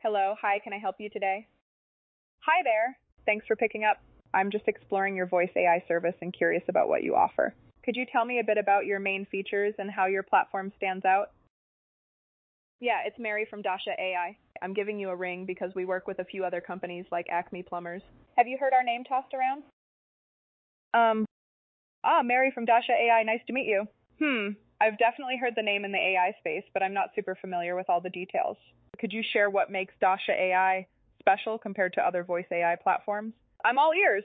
Hello, hi, can I help you today? Hi there. Thanks for picking up. I'm just exploring your voice AI service and curious about what you offer. Could you tell me a bit about your main features and how your platform stands out? Yeah, it's Mary from Dasha AI. I'm giving you a ring because we work with a few other companies like Acme Plumbers. Have you heard our name tossed around? Um, Mary from Dasha AI, nice to meet you. I've definitely heard the name in the AI space, but I'm not super familiar with all the details. Could you share what makes Dasha AI special compared to other voice AI platforms? I'm all ears.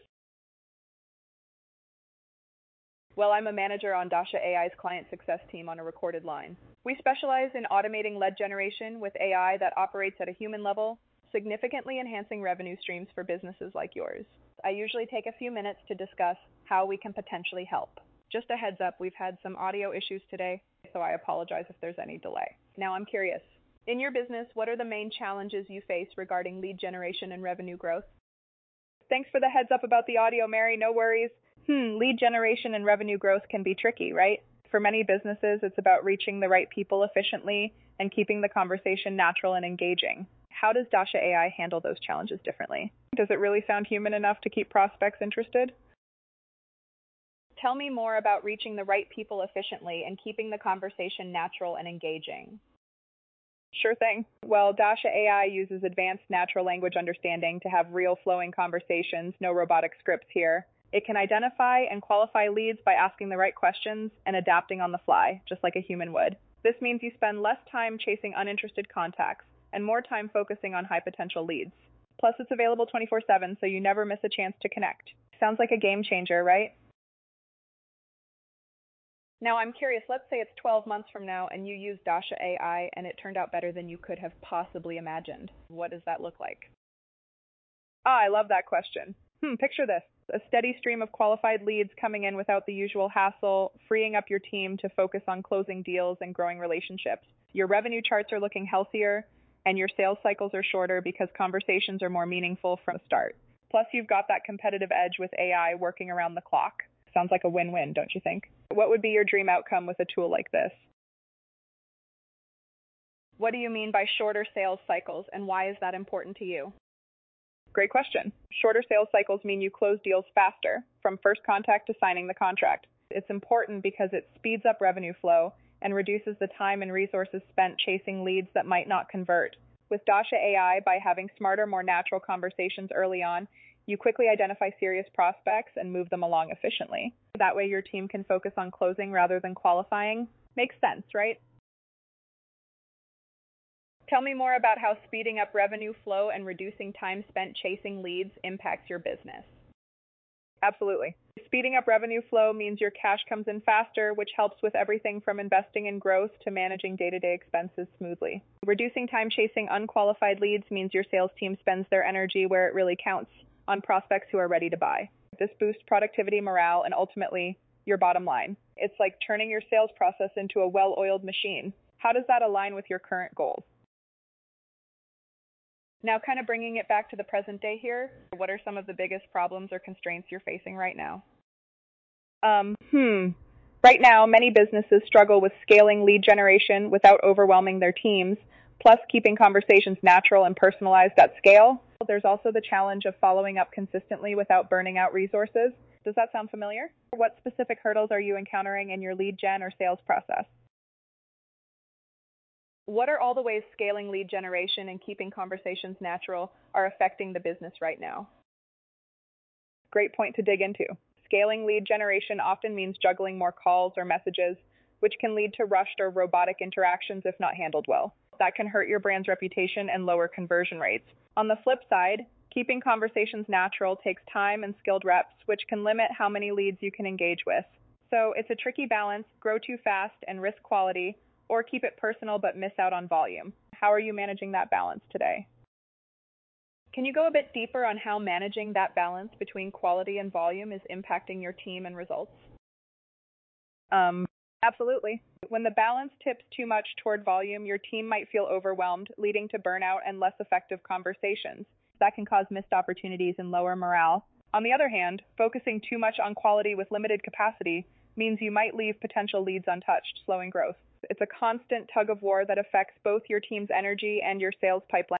Well, I'm a manager on Dasha AI's client success team on a recorded line. We specialize in automating lead generation with AI that operates at a human level, significantly enhancing revenue streams for businesses like yours. I usually take a few minutes to discuss how we can potentially help. Just a heads up, we've had some audio issues today, so I apologize if there's any delay. Now I'm curious. In your business, what are the main challenges you face regarding lead generation and revenue growth? Thanks for the heads up about the audio, Mary. No worries. Lead generation and revenue growth can be tricky, right? For many businesses, it's about reaching the right people efficiently and keeping the conversation natural and engaging. How does Dasha AI handle those challenges differently? Does it really sound human enough to keep prospects interested? Tell me more about reaching the right people efficiently and keeping the conversation natural and engaging. Sure thing. Well, Dasha AI uses advanced natural language understanding to have real flowing conversations, no robotic scripts here. It can identify and qualify leads by asking the right questions and adapting on the fly, just like a human would. This means you spend less time chasing uninterested contacts and more time focusing on high potential leads. Plus, it's available 24/7, so you never miss a chance to connect. Sounds like a game changer, right? Now, I'm curious, let's say it's 12 months from now and you use Dasha AI and it turned out better than you could have possibly imagined. What does that look like? I love that question. Picture this. A steady stream of qualified leads coming in without the usual hassle, freeing up your team to focus on closing deals and growing relationships. Your revenue charts are looking healthier, and your sales cycles are shorter because conversations are more meaningful from the start. Plus, you've got that competitive edge with AI working around the clock. Sounds like a win-win, don't you think? What would be your dream outcome with a tool like this? What do you mean by shorter sales cycles, and why is that important to you? Great question. Shorter sales cycles mean you close deals faster, from first contact to signing the contract. It's important because it speeds up revenue flow and reduces the time and resources spent chasing leads that might not convert. With Dasha AI, by having smarter, more natural conversations early on, you quickly identify serious prospects and move them along efficiently. That way your team can focus on closing rather than qualifying. Makes sense, right? Tell me more about how speeding up revenue flow and reducing time spent chasing leads impacts your business. Absolutely. Speeding up revenue flow means your cash comes in faster, which helps with everything from investing in growth to managing day-to-day expenses smoothly. Reducing time chasing unqualified leads means your sales team spends their energy where it really counts, on prospects who are ready to buy. This boosts productivity, morale, and ultimately, your bottom line. It's like turning your sales process into a well-oiled machine. How does that align with your current goals? Now, kind of bringing it back to the present day here, what are some of the biggest problems or constraints you're facing right now? Right now, many businesses struggle with scaling lead generation without overwhelming their teams, plus keeping conversations natural and personalized at scale. There's also the challenge of following up consistently without burning out resources. Does that sound familiar? What specific hurdles are you encountering in your lead gen or sales process? What are all the ways scaling lead generation and keeping conversations natural are affecting the business right now? Great point to dig into. Scaling lead generation often means juggling more calls or messages, which can lead to rushed or robotic interactions if not handled well. That can hurt your brand's reputation and lower conversion rates. On the flip side, keeping conversations natural takes time and skilled reps, which can limit how many leads you can engage with. So it's a tricky balance: grow too fast and risk quality, or keep it personal but miss out on volume. How are you managing that balance today? Can you go a bit deeper on how managing that balance between quality and volume is impacting your team and results? Absolutely. When the balance tips too much toward volume, your team might feel overwhelmed, leading to burnout and less effective conversations. That can cause missed opportunities and lower morale. On the other hand, focusing too much on quality with limited capacity means you might leave potential leads untouched, slowing growth. It's a constant tug of war that affects both your team's energy and your sales pipeline.